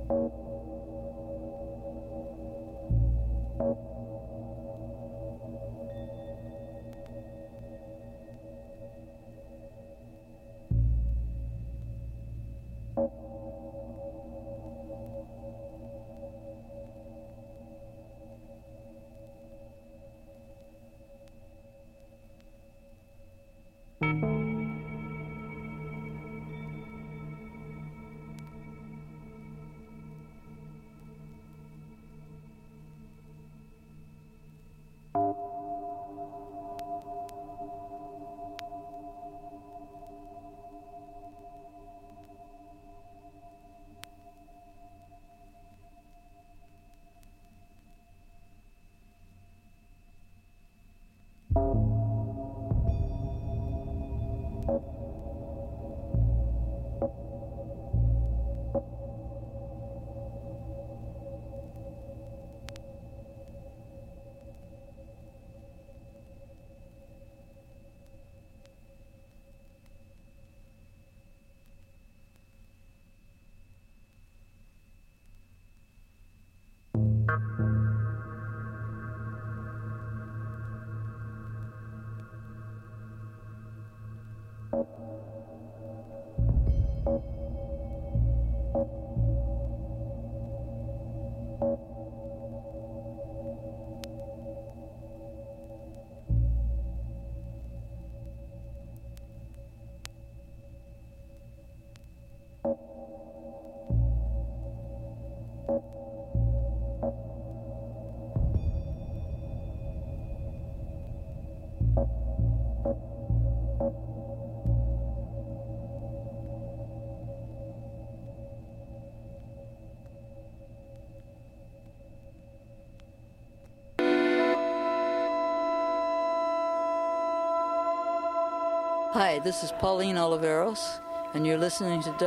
Hi, this is Pauline Oliveros, and you're listening to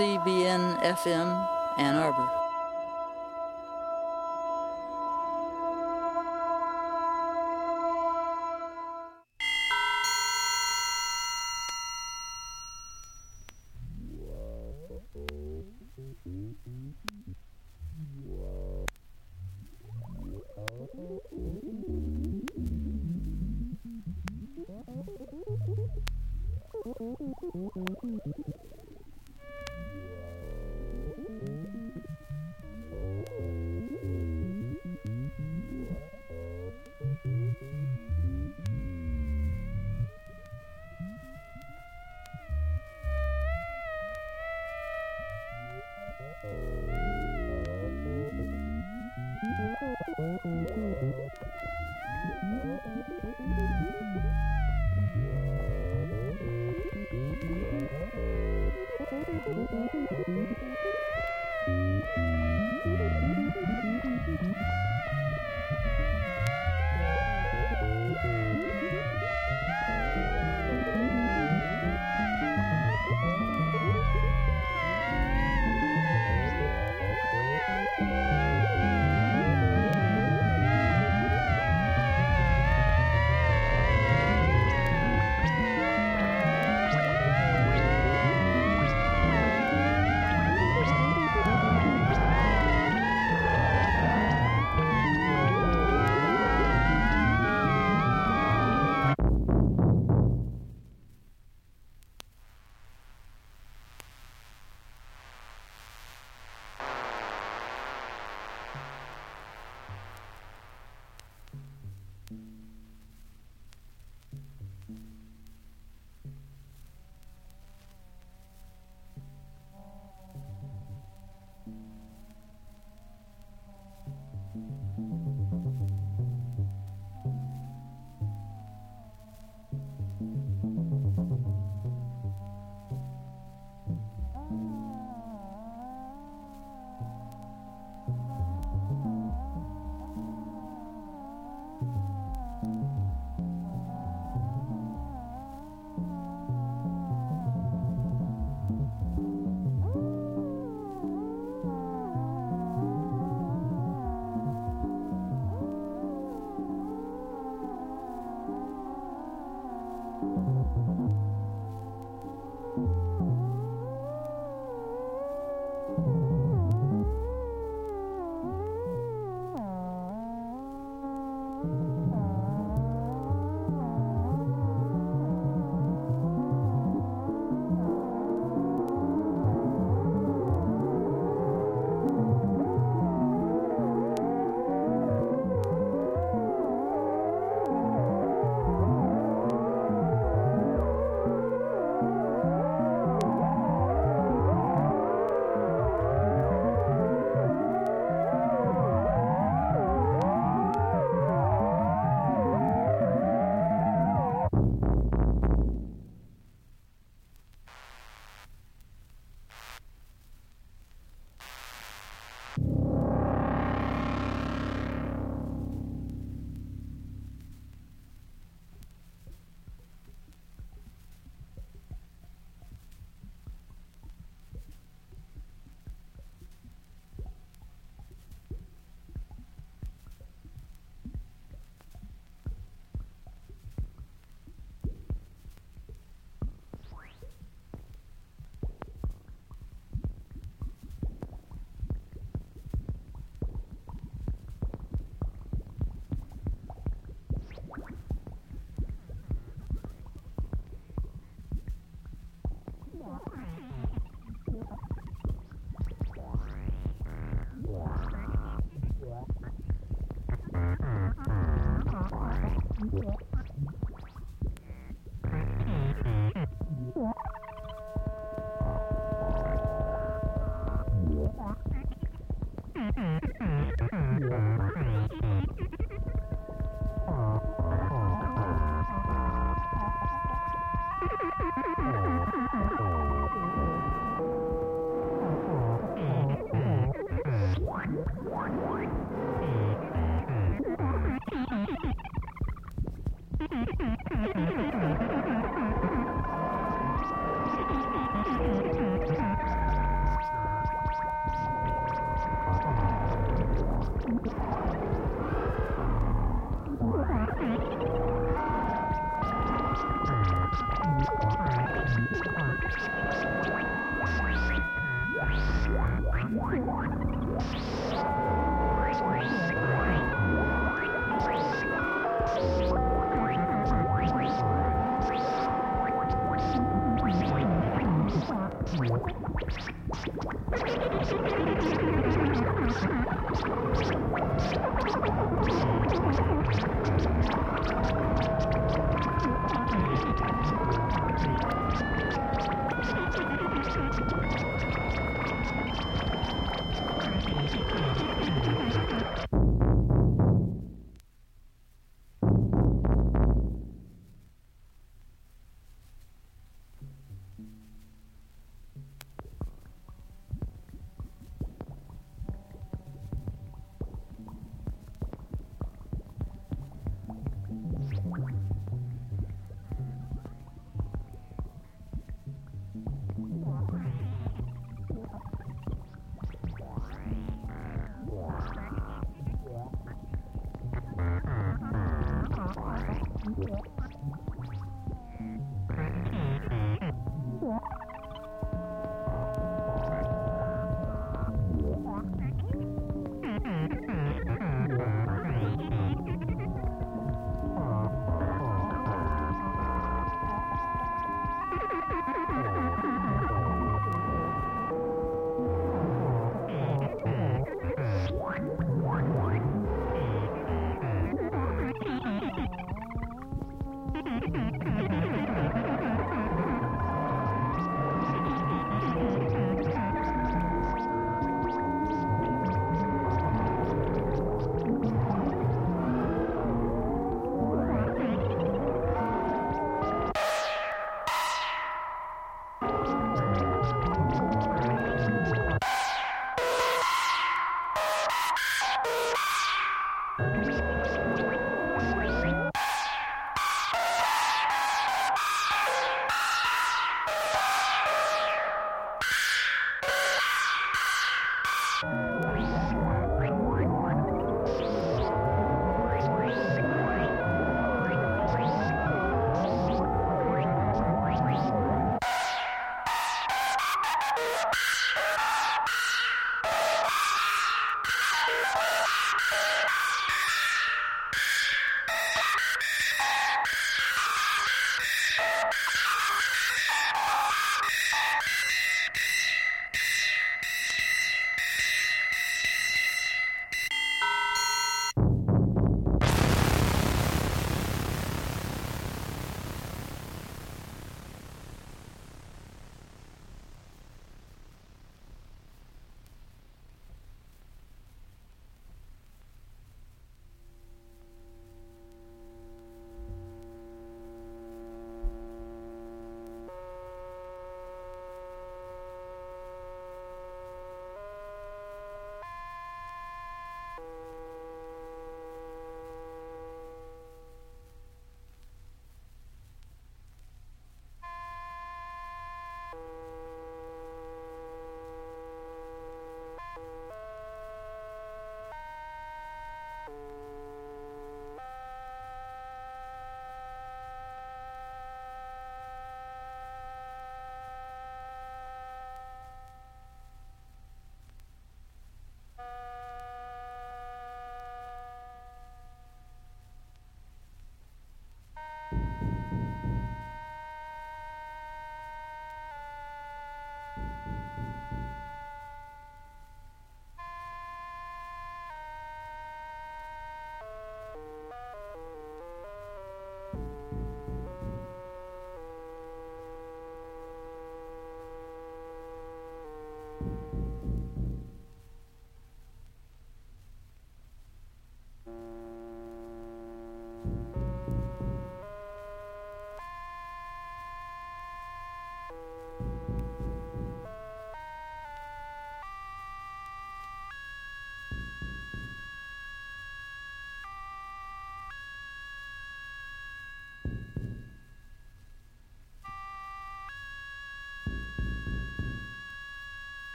WCBN FM Ann Arbor.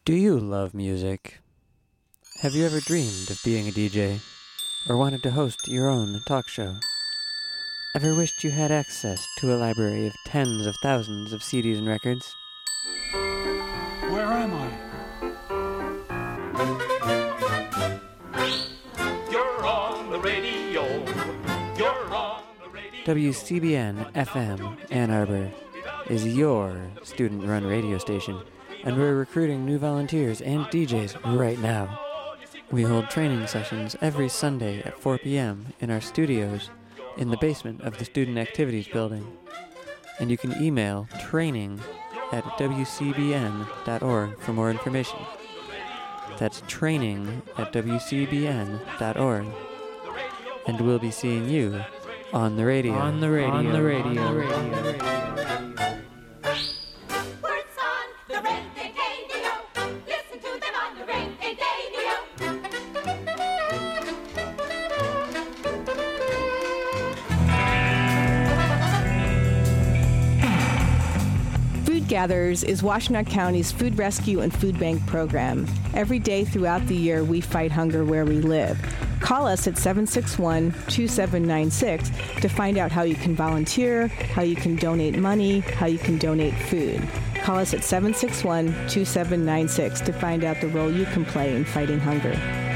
Do you love music? Have you ever dreamed of being a DJ? Or wanted to host your own talk show? Ever wished you had access to a library of tens of thousands of CDs and records? Where am I? You're on the radio. You're on the radio. WCBN FM Ann Arbor is your student-run radio station, and we're recruiting new volunteers and DJs right now. We hold training sessions every Sunday at 4 p.m. in our studios in the basement of the Student Activities Building. And you can email training@wcbn.org for more information. That's training@wcbn.org. And we'll be seeing you on the radio. On the radio. Words on the radio. Listen to them on the radio. Food Gatherers is Washtenaw County's food rescue and food bank program. Every day throughout the year, we fight hunger where we live. Call us at 761-2796 to find out how you can volunteer, how you can donate money, how you can donate food. Call us at 761-2796 to find out the role you can play in fighting hunger.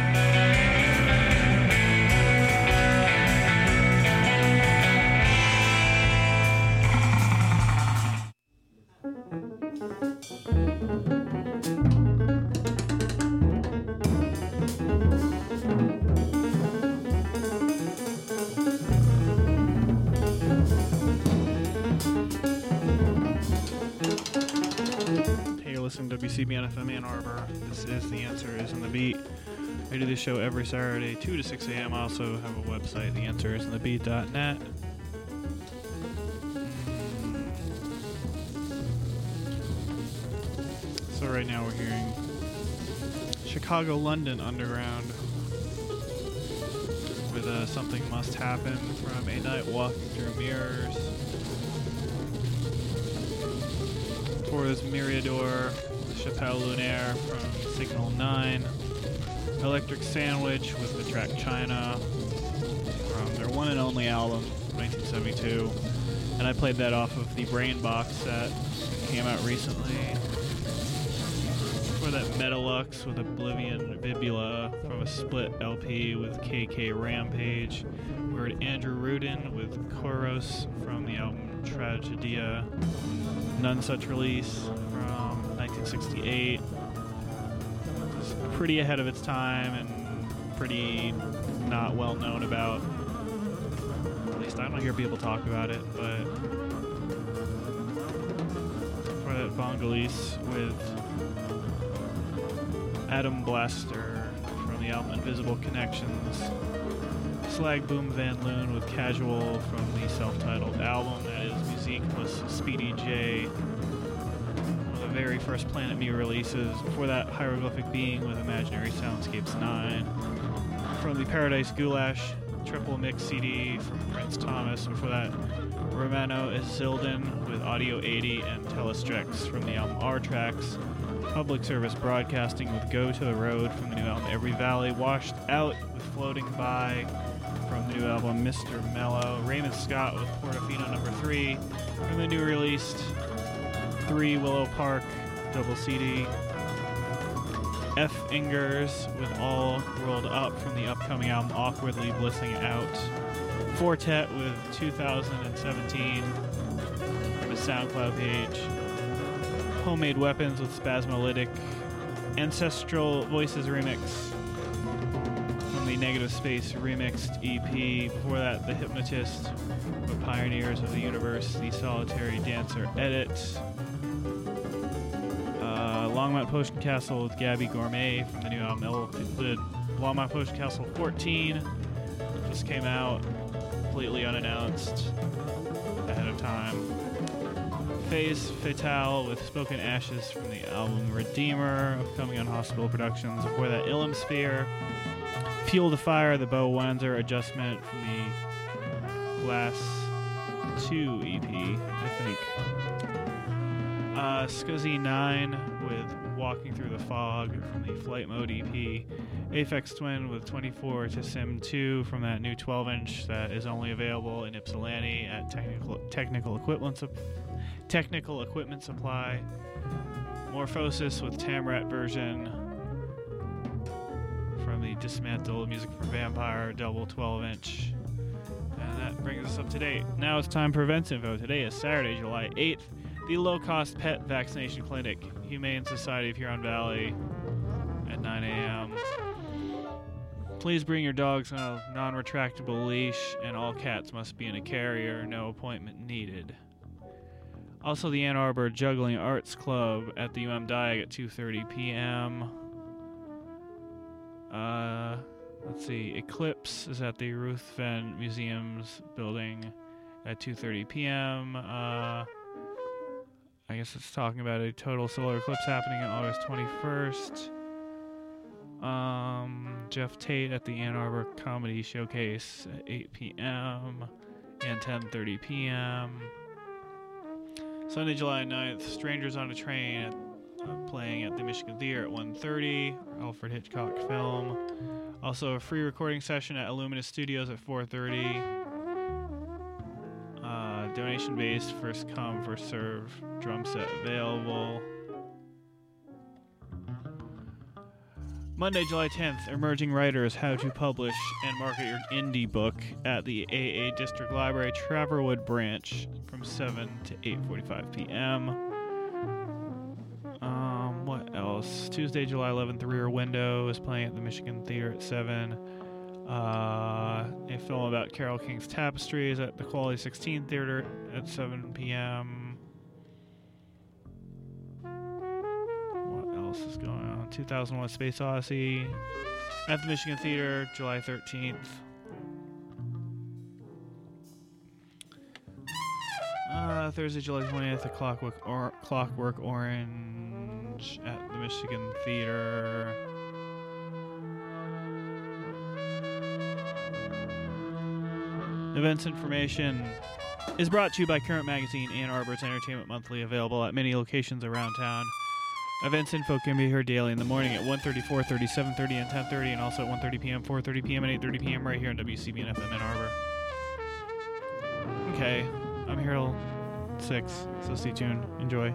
WCBN FM Ann Arbor. This is The Answer is in the Beat. I do this show every Saturday, 2 to 6 a.m. I also have a website, theanswerisinthebeat.net. So right now we're hearing Chicago London Underground with Something Must Happen from A Night Walking Through Mirrors. For this Myriador, Chapelle Lunaire from Signal 9, Electric Sandwich with the track China from their one and only album, 1972. And I played that off of the Brain box set that came out recently. For that Metalux with Oblivion Vibula from a split LP with KK Rampage. We heard Andrew Rudin with Choros from the album Tragedia. None Such Release from 1968. It's pretty ahead of its time and pretty not well known about. At least I don't hear people talk about it, but for that Vangelis with Adam Blaster from the album Invisible Connections. Slag Boom Van Loon with Casual from the self-titled album. That is Musique plus Speedy J. One of the very first Planet Me releases. Before that, Hieroglyphic Being with Imaginary Soundscapes 9. From the Paradise Goulash triple mix CD from Prince Thomas. Before that, Romano Isilden with Audio 80 and Telestrex from the album R-Tracks. Public Service Broadcasting with Go to the Road from the new album Every Valley. Washed Out with Floating By from the new album Mr. Mellow. Raymond Scott with Portofino No. 3 from the new released 3 Willow Park double CD. F. Ingers with All Rolled Up from the upcoming album Awkwardly Blissing Out. Fortet with 2017 from his SoundCloud page. Homemade Weapons with Spasmolytic. Ancestral Voices Remix from the Negative Space Remixed EP. Before that, The Hypnotist with Pioneers of the Universe, The Solitary Dancer Edit. Longmont Potion Castle with Gabby Gourmet from the new album Longmont Potion Castle 14. Just came out completely unannounced ahead of time. Phase Fatale with Spoken Ashes from the album Redeemer, coming on Hospital Productions. Before that, Ilum Sphere, Fuel the Fire, the Bo Wanzer adjustment from the Glass 2 EP, I think. Scuzzy 9 with Walking Through the Fog from the Flight Mode EP. Aphex Twin with 24 to Sim 2 from that new 12-inch that is only available in Ypsilanti at Technical Equipment Supply. Morphosis with Tamrat version from the Dismantle Music for Vampire double 12-inch. And that brings us up to date. Now it's time for events info. Today is Saturday, July 8th. The low-cost pet vaccination clinic, Humane Society of Huron Valley, at 9 a.m. Please bring your dogs on a non-retractable leash, and all cats must be in a carrier. No appointment needed. Also, the Ann Arbor Juggling Arts Club at the UM Diag at 2:30 p.m. Let's see. Eclipse is at the Ruthven Museum's building at 2:30 p.m. I guess it's talking about a total solar eclipse happening on August 21st. Jeff Tate at the Ann Arbor Comedy Showcase at 8 p.m. and 10:30 p.m. Sunday, July 9th, Strangers on a Train playing at the Michigan Theater at 1:30, Alfred Hitchcock film. Also a free recording session at Illuminous Studios at 4:30. Donation-based, first come, first serve, drum set available. Monday, July 10th, Emerging Writers, How to Publish and Market Your Indie Book at the AA District Library, Traverwood Branch from 7 to 8:45 p.m. What else? Tuesday, July 11th, Rear Window is playing at the Michigan Theater at 7. A film about Carole King's Tapestry is at the Quality 16 Theater at 7 p.m. What else is going on? 2001 Space Odyssey at the Michigan Theater, July 13th. Thursday, July 20th, The Clockwork Orange at the Michigan Theater. Events information is brought to you by Current Magazine, Ann Arbor's Entertainment Monthly, available at many locations around town. Events info can be heard daily in the morning at 1:30, 4:30, 7:30, and 10:30, and also at 1:30 p.m., 4:30 p.m., and 8:30 p.m. right here on WCBN FM Ann Arbor. Okay, I'm here till 6, so stay tuned. Enjoy.